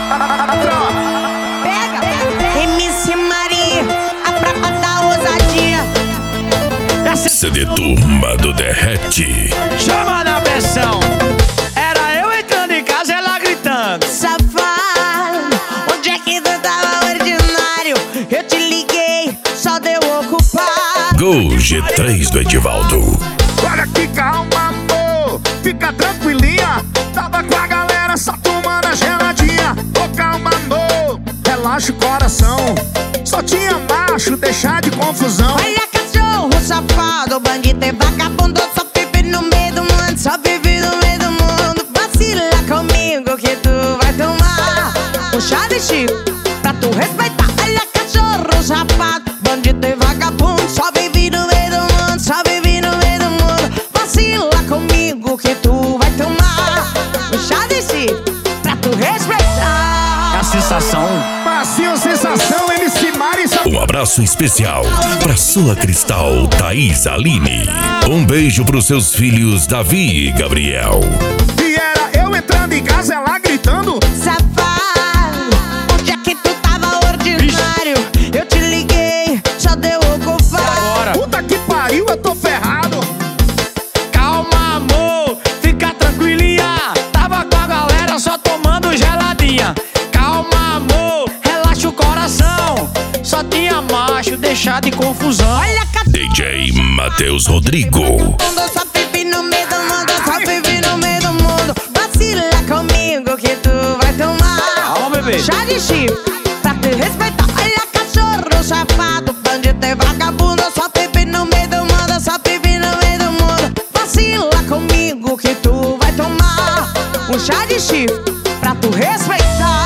Pega, MC Maria, a prova da ousadia. CD Turma do Derrete. Chama na pressão. Era eu entrando em casa, ela gritando: Safado, onde é que tu tava ordinário? Eu te liguei, só deu ocupar. Gol G3 do Edivaldo. Olha que calma, amor, fica tranquilinha. Tava com a galera só tomando a geladinha. Ô, calma, amor, relaxa o coração. Só tinha macho, deixar de confusão. Olha cachorro safado, bandido e vagabundo, só vive no meio do mundo, só vive no meio do mundo. Vacila comigo que tu vai tomar um chá de chifre pra tu respeitar. Olha cachorro safado, bandido e vagabundo, só vive no meio do mundo, só vive no meio do mundo. Vacila comigo que tu vai tomar um chá de chifre pra tu respeitar. a sensação. Passinho, sensação, MC Mari. Um abraço especial pra sua Cristal Thaís Aline. Um beijo pros seus filhos Davi e Gabriel. E era eu entrando em casa, ela gritando: Safado, onde é que tu tava ordinário? Eu te liguei, só deu ocupar. Agora. puta que pariu, eu tô ferrado. Calma, amor, fica tranquilinha. Tava com a galera só tomando geladinha. Calma, amor, relaxa o coração. Só tinha macho, deixar de confusão. Olha DJ Matheus Rodrigo. mundo, só vive no meio do mundo, só vive no meio do mundo. Vacila comigo que tu vai tomar Calma, bebê. chá de chifre pra te respeitar. Olha cachorro safado, bandido e vagabundo, só vive no meio do mundo, só vive no meio do mundo. Vacila comigo que tu vai tomar um chá de chifre pra tu respeitar.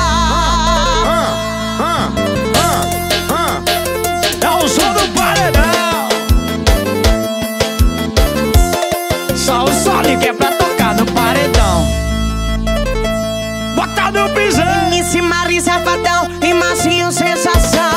É o som do paredão. Só o Sonic que é pra tocar no paredão. Bota no pisão. MC Mari Safadão e Massinho Sensação.